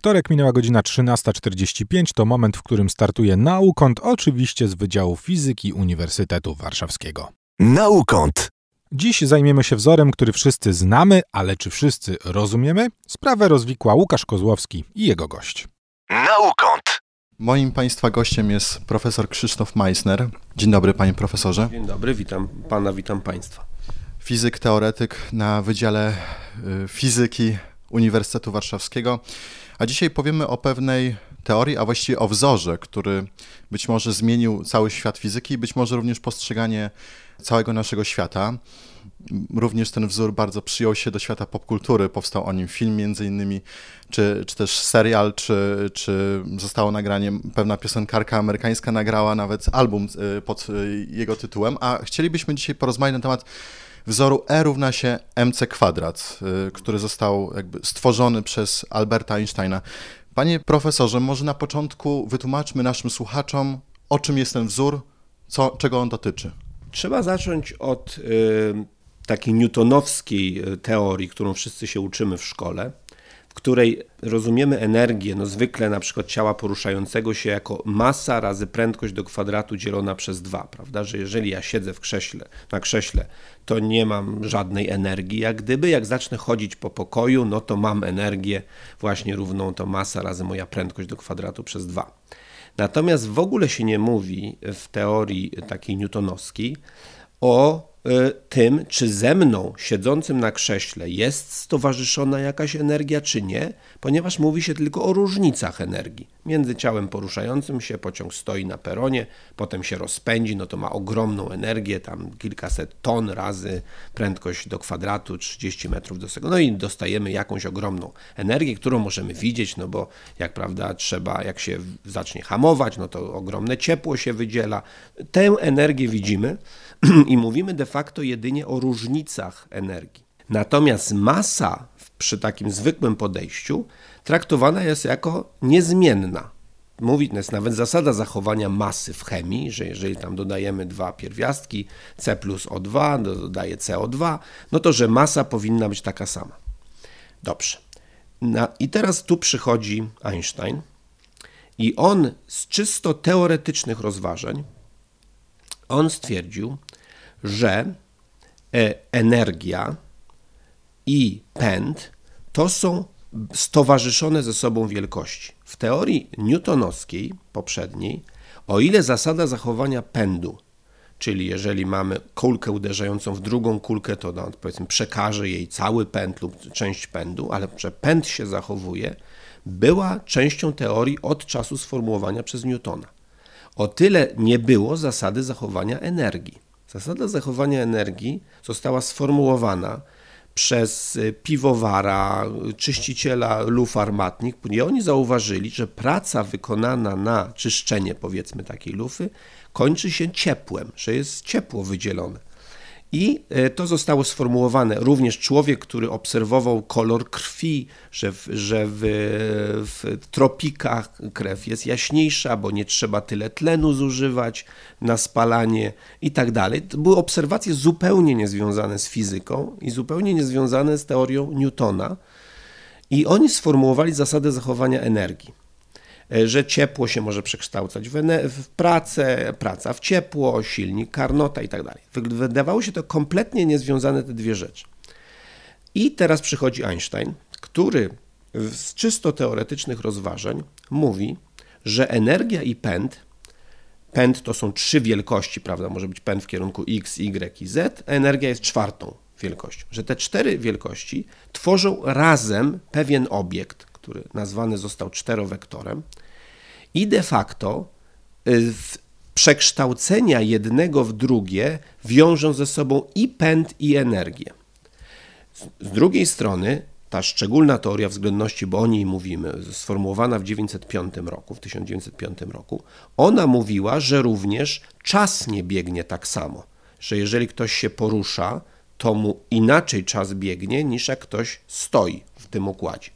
Wtorek, minęła godzina 13:45, to moment, w którym startuje Naukąt, oczywiście z Wydziału Fizyki Uniwersytetu Warszawskiego. Naukąt. Dziś zajmiemy się wzorem, który wszyscy znamy, ale czy wszyscy rozumiemy? Sprawę rozwikła Łukasz Kozłowski i jego gość. Naukąt. Moim Państwa gościem jest profesor Krzysztof Meissner. Dzień dobry, panie profesorze. Dzień dobry, witam pana, witam państwa. Fizyk, teoretyk na Wydziale Fizyki Uniwersytetu Warszawskiego. A dzisiaj powiemy o pewnej teorii, a właściwie o wzorze, który być może zmienił cały świat fizyki i być może również postrzeganie całego naszego świata. Również ten wzór bardzo przyjął się do świata popkultury, powstał o nim film między innymi, czy też serial, czy zostało nagranie, pewna piosenkarka amerykańska nagrała nawet album pod jego tytułem, a chcielibyśmy dzisiaj porozmawiać na temat wzoru E równa się mc², który został jakby stworzony przez Alberta Einsteina. Panie profesorze, może na początku wytłumaczmy naszym słuchaczom, o czym jest ten wzór, czego on dotyczy. Trzeba zacząć od takiej newtonowskiej teorii, którą wszyscy się uczymy w szkole, w której rozumiemy energię, zwykle na przykład ciała poruszającego się jako masa razy prędkość do kwadratu dzielona przez 2, prawda? Że jeżeli ja siedzę na krześle, to nie mam żadnej energii, jak zacznę chodzić po pokoju, to mam energię właśnie równą to masa razy moja prędkość do kwadratu przez 2. Natomiast w ogóle się nie mówi w teorii takiej newtonowskiej o tym, czy ze mną siedzącym na krześle jest stowarzyszona jakaś energia, czy nie, ponieważ mówi się tylko o różnicach energii. Między ciałem poruszającym się, pociąg stoi na peronie, potem się rozpędzi, to ma ogromną energię, tam kilkaset ton razy prędkość do kwadratu, 30 metrów do sekundy. I dostajemy jakąś ogromną energię, którą możemy widzieć, bo jak się zacznie hamować, to ogromne ciepło się wydziela. Tę energię widzimy i mówimy de facto jedynie o różnicach energii. Natomiast masa przy takim zwykłym podejściu traktowana jest jako niezmienna. Jest nawet zasada zachowania masy w chemii, że jeżeli tam dodajemy dwa pierwiastki, C plus O2, dodaje CO2, to że masa powinna być taka sama. Dobrze. I teraz tu przychodzi Einstein i on z czysto teoretycznych rozważań stwierdził, że energia i pęd to są stowarzyszone ze sobą wielkości. W teorii newtonowskiej, poprzedniej, o ile zasada zachowania pędu, czyli jeżeli mamy kulkę uderzającą w drugą kulkę, to powiedzmy przekaże jej cały pęd lub część pędu, ale że pęd się zachowuje, była częścią teorii od czasu sformułowania przez Newtona. O tyle nie było zasady zachowania energii. Zasada zachowania energii została sformułowana przez piwowara, czyściciela luf armatnich i oni zauważyli, że praca wykonana na czyszczenie, powiedzmy, takiej lufy kończy się ciepłem, że jest ciepło wydzielone. I to zostało sformułowane. Również człowiek, który obserwował kolor krwi, że w tropikach krew jest jaśniejsza, bo nie trzeba tyle tlenu zużywać na spalanie i tak dalej. To były obserwacje zupełnie niezwiązane z fizyką i zupełnie niezwiązane z teorią Newtona. I oni sformułowali zasadę zachowania energii. Że ciepło się może przekształcać w pracę, praca w ciepło, silnik Carnota i tak dalej. Wydawało się to kompletnie niezwiązane te dwie rzeczy. I teraz przychodzi Einstein, który z czysto teoretycznych rozważań mówi, że energia i pęd to są 3 wielkości, prawda? Może być pęd w kierunku X, Y i Z, a energia jest 4. wielkością. Że te 4 wielkości tworzą razem pewien obiekt, który nazwany został czterowektorem i de facto przekształcenia jednego w drugie wiążą ze sobą i pęd, i energię. Z drugiej strony ta szczególna teoria względności, bo o niej mówimy, sformułowana w 1905 roku, ona mówiła, że również czas nie biegnie tak samo, że jeżeli ktoś się porusza, to mu inaczej czas biegnie niż jak ktoś stoi w tym układzie.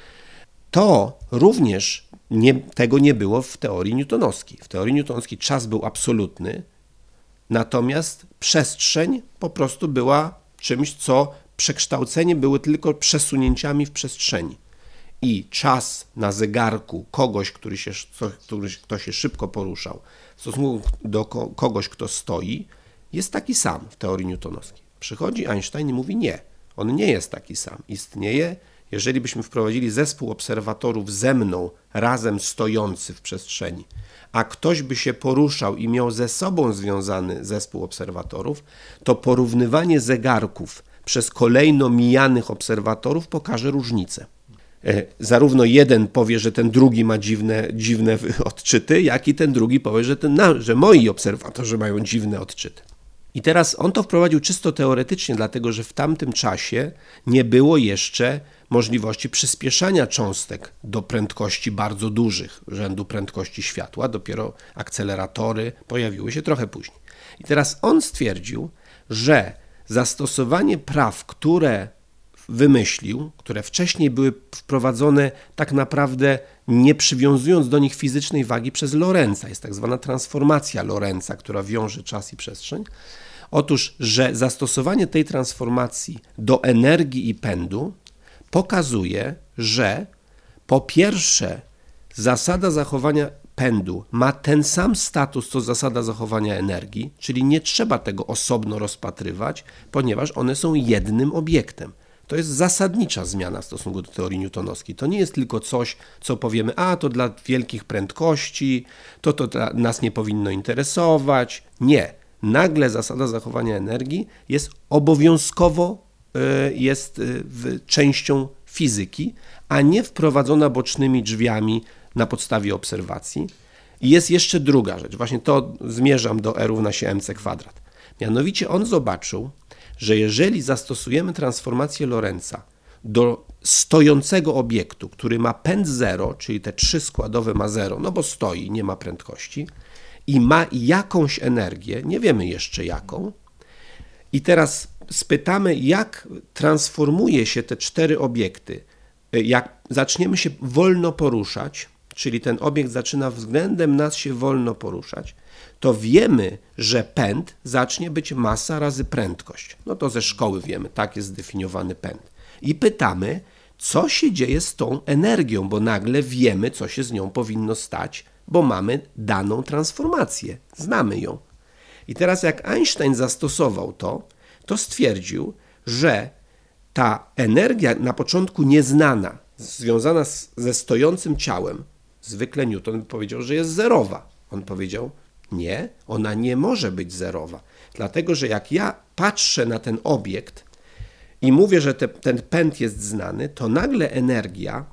To również tego nie było w teorii newtonowskiej. W teorii newtonowskiej czas był absolutny, natomiast przestrzeń po prostu była czymś, co przekształcenie były tylko przesunięciami w przestrzeni. i czas na zegarku kogoś, kto się szybko poruszał, w stosunku do kogoś, kto stoi, jest taki sam w teorii newtonowskiej. Przychodzi Einstein i mówi nie, on nie jest taki sam. Istnieje, jeżeli byśmy wprowadzili zespół obserwatorów ze mną, razem stojący w przestrzeni, a ktoś by się poruszał i miał ze sobą związany zespół obserwatorów, to porównywanie zegarków przez kolejno mijanych obserwatorów pokaże różnicę. Zarówno jeden powie, że ten drugi ma dziwne odczyty, jak i ten drugi powie, że moi obserwatorzy mają dziwne odczyty. I teraz on to wprowadził czysto teoretycznie, dlatego że w tamtym czasie nie było jeszcze możliwości przyspieszania cząstek do prędkości bardzo dużych, rzędu prędkości światła. Dopiero akceleratory pojawiły się trochę później. I teraz on stwierdził, że zastosowanie praw, które wymyślił, które wcześniej były wprowadzone tak naprawdę nie przywiązując do nich fizycznej wagi przez Lorenza. Jest tak zwana transformacja Lorenza, która wiąże czas i przestrzeń. Otóż, że zastosowanie tej transformacji do energii i pędu pokazuje, że po pierwsze zasada zachowania pędu ma ten sam status, co zasada zachowania energii, czyli nie trzeba tego osobno rozpatrywać, ponieważ one są jednym obiektem. To jest zasadnicza zmiana w stosunku do teorii newtonowskiej. To nie jest tylko coś, co powiemy, to dla wielkich prędkości, to nas nie powinno interesować. Nie. Nagle zasada zachowania energii jest obowiązkowo częścią fizyki, a nie wprowadzona bocznymi drzwiami na podstawie obserwacji. I jest jeszcze druga rzecz. Właśnie to zmierzam do E równa się mc kwadrat. Mianowicie on zobaczył, że jeżeli zastosujemy transformację Lorenza do stojącego obiektu, który ma pęd 0, czyli te 3 składowe ma 0, no bo stoi, nie ma prędkości, i ma jakąś energię, nie wiemy jeszcze jaką, i teraz spytamy, jak transformuje się te 4 obiekty. Jak zaczniemy się wolno poruszać, czyli ten obiekt zaczyna względem nas się wolno poruszać, to wiemy, że pęd zacznie być masa razy prędkość. No to ze szkoły wiemy, tak jest zdefiniowany pęd. I pytamy, co się dzieje z tą energią, bo nagle wiemy, co się z nią powinno stać, bo mamy daną transformację, znamy ją. I teraz jak Einstein zastosował to stwierdził, że ta energia na początku nieznana, związana ze stojącym ciałem, zwykle Newton powiedział, że jest zerowa. On powiedział, nie, ona nie może być zerowa, dlatego że jak ja patrzę na ten obiekt i mówię, że ten pęd jest znany, to nagle energia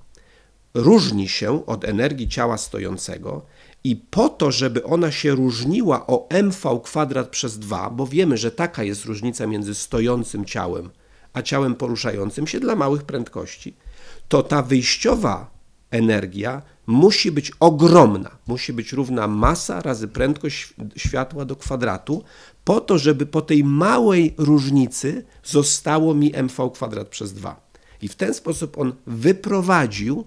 różni się od energii ciała stojącego i po to, żeby ona się różniła o mv kwadrat przez 2, bo wiemy, że taka jest różnica między stojącym ciałem a ciałem poruszającym się dla małych prędkości, to ta wyjściowa energia musi być ogromna, musi być równa masa razy prędkość światła do kwadratu, po to, żeby po tej małej różnicy zostało mi mv kwadrat przez 2. I w ten sposób on wyprowadził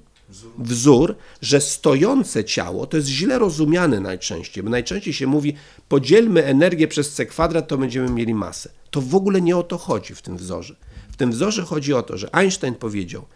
wzór, że stojące ciało, to jest źle rozumiane najczęściej, bo najczęściej się mówi, podzielmy energię przez c kwadrat, to będziemy mieli masę. To w ogóle nie o to chodzi w tym wzorze. W tym wzorze chodzi o to, że Einstein powiedział,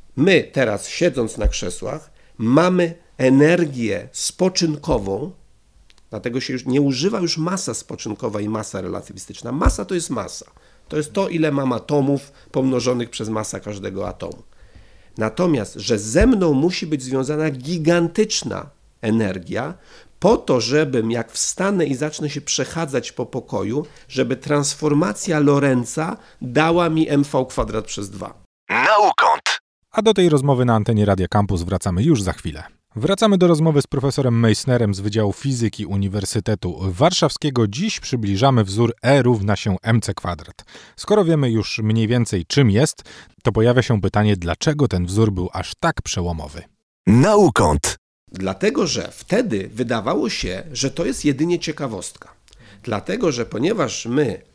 my teraz siedząc na krzesłach mamy energię spoczynkową, dlatego się już nie używa już masa spoczynkowa i masa relatywistyczna. Masa to jest masa. To jest to, ile mam atomów pomnożonych przez masę każdego atomu. Natomiast, że ze mną musi być związana gigantyczna energia, po to, żebym jak wstanę i zacznę się przechadzać po pokoju, żeby transformacja Lorenza dała mi mv kwadrat przez 2. Naukąt. A do tej rozmowy na antenie Radia Campus wracamy już za chwilę. Wracamy do rozmowy z profesorem Meissnerem z Wydziału Fizyki Uniwersytetu Warszawskiego. Dziś przybliżamy wzór E równa się mc kwadrat. Skoro wiemy już mniej więcej czym jest, to pojawia się pytanie, dlaczego ten wzór był aż tak przełomowy. Naukąt. Dlatego, że wtedy wydawało się, że to jest jedynie ciekawostka. Dlatego, że ponieważ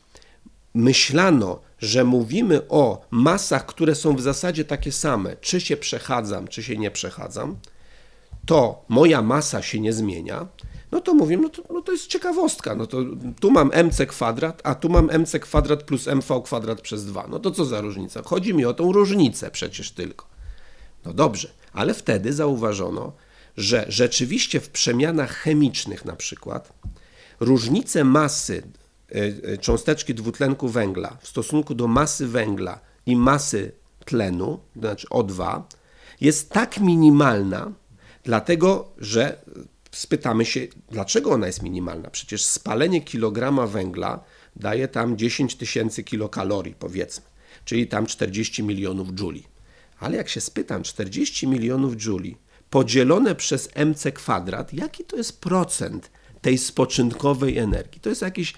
myślano, że mówimy o masach, które są w zasadzie takie same, czy się przechadzam, czy się nie przechadzam, to moja masa się nie zmienia, no to mówimy, to jest ciekawostka, no to tu mam mc kwadrat, a tu mam mc kwadrat plus mv kwadrat przez 2. No to co za różnica? Chodzi mi o tą różnicę przecież tylko. No dobrze, ale wtedy zauważono, że rzeczywiście w przemianach chemicznych na przykład różnice masy cząsteczki dwutlenku węgla w stosunku do masy węgla i masy tlenu, to znaczy O2, jest tak minimalna, dlatego że spytamy się, dlaczego ona jest minimalna? Przecież spalenie kilograma węgla daje tam 10 000 kilokalorii, powiedzmy, czyli tam 40 milionów jouli. Ale jak się spytam, 40 milionów jouli podzielone przez mc², jaki to jest procent tej spoczynkowej energii? To jest jakieś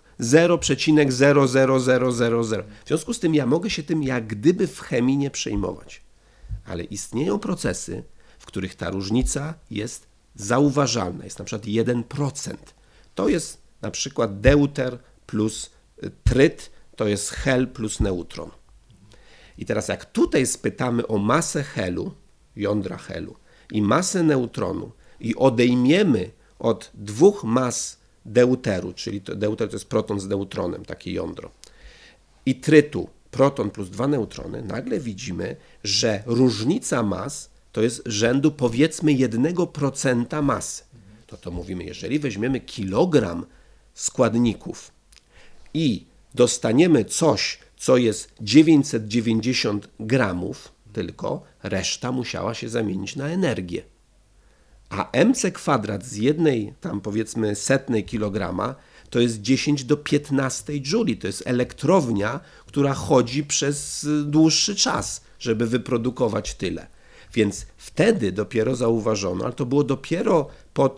0,00000. W związku z tym ja mogę się tym jak gdyby w chemii nie przejmować. Ale istnieją procesy, w których ta różnica jest zauważalna, jest na przykład 1%. To jest na przykład deuter plus tryt, to jest hel plus neutron. I teraz jak tutaj spytamy o masę helu, jądra helu i masę neutronu i odejmiemy od dwóch mas deuteru, czyli deuter to jest proton z neutronem, takie jądro, i trytu, proton plus 2 neutrony, nagle widzimy, że różnica mas to jest rzędu powiedzmy 1% masy. To mówimy, jeżeli weźmiemy kilogram składników i dostaniemy coś, co jest 990 gramów, tylko reszta musiała się zamienić na energię. A mc² z jednej, tam powiedzmy setnej kilograma, to jest 10 do 15 jouli. To jest elektrownia, która chodzi przez dłuższy czas, żeby wyprodukować tyle. Więc wtedy dopiero zauważono, ale to było dopiero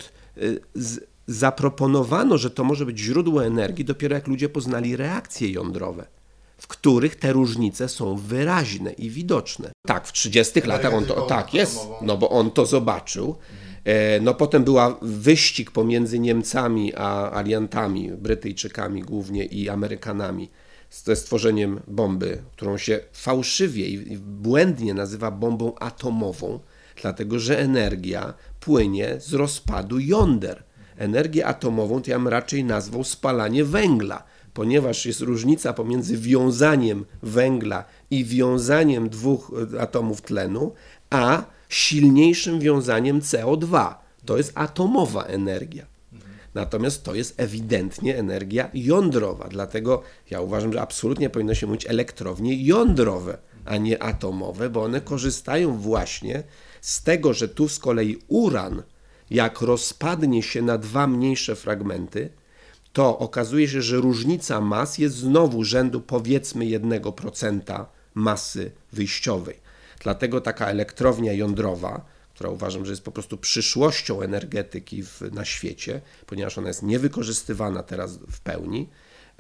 zaproponowano, że to może być źródło energii, dopiero jak ludzie poznali reakcje jądrowe, w których te różnice są wyraźne i widoczne. Tak, w 30 latach on to, tak jest, no bo on to zobaczył. No potem była wyścig pomiędzy Niemcami a aliantami, Brytyjczykami głównie i Amerykanami ze stworzeniem bomby, którą się fałszywie i błędnie nazywa bombą atomową, dlatego że energia płynie z rozpadu jąder. Energię atomową to ja bym raczej nazwał spalanie węgla, ponieważ jest różnica pomiędzy wiązaniem węgla i wiązaniem dwóch atomów tlenu, a silniejszym wiązaniem CO2. To jest atomowa energia. Natomiast to jest ewidentnie energia jądrowa. Dlatego ja uważam, że absolutnie powinno się mówić elektrownie jądrowe, a nie atomowe, bo one korzystają właśnie z tego, że tu z kolei uran, jak rozpadnie się na dwa mniejsze fragmenty, to okazuje się, że różnica mas jest znowu rzędu powiedzmy 1% masy wyjściowej. Dlatego taka elektrownia jądrowa, która uważam, że jest po prostu przyszłością energetyki na świecie, ponieważ ona jest niewykorzystywana teraz w pełni,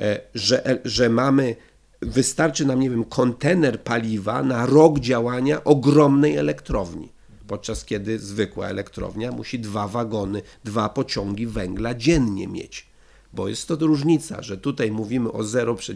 że wystarczy nam, nie wiem, kontener paliwa na rok działania ogromnej elektrowni, podczas kiedy zwykła elektrownia musi 2 wagony, 2 pociągi węgla dziennie mieć. Bo jest to różnica, że tutaj mówimy o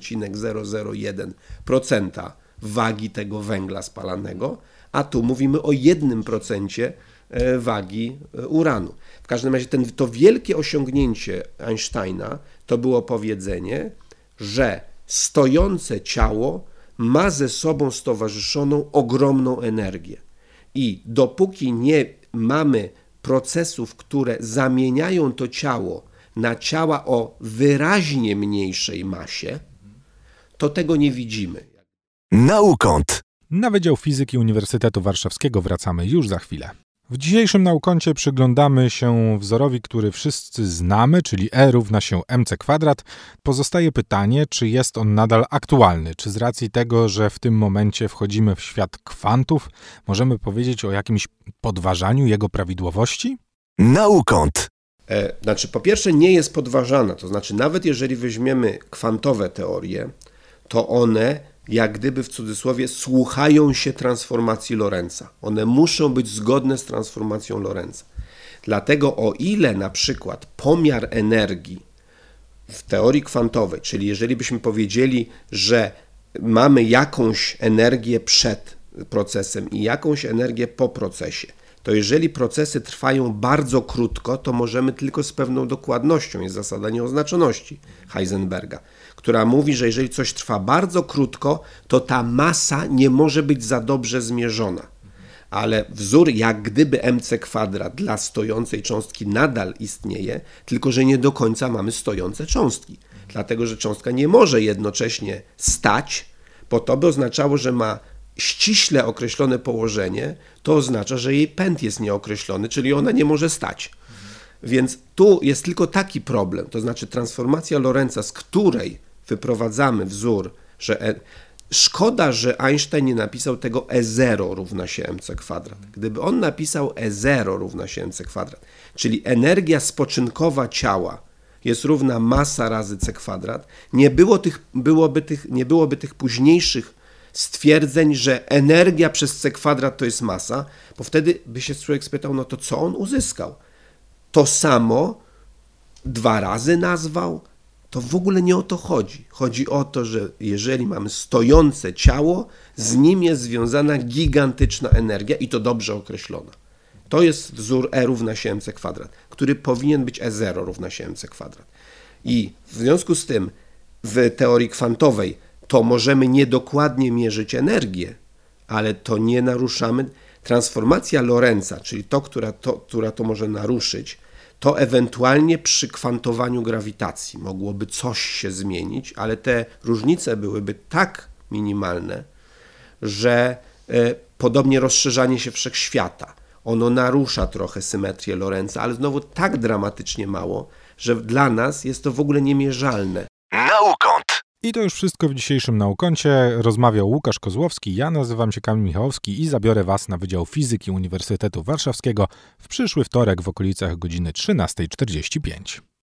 0,001% wagi tego węgla spalanego, a tu mówimy o 1% wagi uranu. W każdym razie to wielkie osiągnięcie Einsteina to było powiedzenie, że stojące ciało ma ze sobą stowarzyszoną ogromną energię. I dopóki nie mamy procesów, które zamieniają to ciało na ciała o wyraźnie mniejszej masie, to tego nie widzimy. Naukąt. Na Wydział Fizyki Uniwersytetu Warszawskiego wracamy już za chwilę. W dzisiejszym Naukącie przyglądamy się wzorowi, który wszyscy znamy, czyli E równa się mc². Pozostaje pytanie, czy jest on nadal aktualny, czy z racji tego, że w tym momencie wchodzimy w świat kwantów, możemy powiedzieć o jakimś podważaniu jego prawidłowości? Naukąt. Znaczy, po pierwsze nie jest podważana, to znaczy nawet jeżeli weźmiemy kwantowe teorie, to one jak gdyby w cudzysłowie słuchają się transformacji Lorentza. One muszą być zgodne z transformacją Lorentza. Dlatego o ile na przykład pomiar energii w teorii kwantowej, czyli jeżeli byśmy powiedzieli, że mamy jakąś energię przed procesem i jakąś energię po procesie, to jeżeli procesy trwają bardzo krótko, to możemy tylko z pewną dokładnością, jest zasada nieoznaczoności Heisenberga, która mówi, że jeżeli coś trwa bardzo krótko, to ta masa nie może być za dobrze zmierzona. ale wzór jak gdyby mc² dla stojącej cząstki nadal istnieje, tylko że nie do końca mamy stojące cząstki. Dlatego, że cząstka nie może jednocześnie stać, bo to by oznaczało, że ma ściśle określone położenie, to oznacza, że jej pęd jest nieokreślony, czyli ona nie może stać. Więc tu jest tylko taki problem, to znaczy transformacja Lorentza, z której wyprowadzamy wzór, że szkoda, że Einstein nie napisał tego E0 równa się mc². Gdyby on napisał E0 równa się mc², czyli energia spoczynkowa ciała jest równa masa razy c², nie byłoby tych późniejszych stwierdzeń, że energia przez c² to jest masa, bo wtedy by się człowiek spytał, no to co on uzyskał? To samo 2 razy nazwał? To w ogóle nie o to chodzi. Chodzi o to, że jeżeli mamy stojące ciało, z nim jest związana gigantyczna energia i to dobrze określona. To jest wzór E równa się mc², który powinien być E0 równa się mc². I w związku z tym w teorii kwantowej to możemy niedokładnie mierzyć energię, ale to nie naruszamy. Transformacja Lorentza, czyli która to może naruszyć, to ewentualnie przy kwantowaniu grawitacji mogłoby coś się zmienić, ale te różnice byłyby tak minimalne, że podobnie rozszerzanie się wszechświata, ono narusza trochę symetrię Lorentza, ale znowu tak dramatycznie mało, że dla nas jest to w ogóle niemierzalne. Naukąt. I to już wszystko w dzisiejszym Naukącie. Rozmawiał Łukasz Kozłowski, ja nazywam się Kamil Michałowski i zabiorę Was na Wydział Fizyki Uniwersytetu Warszawskiego w przyszły wtorek w okolicach godziny 13:45.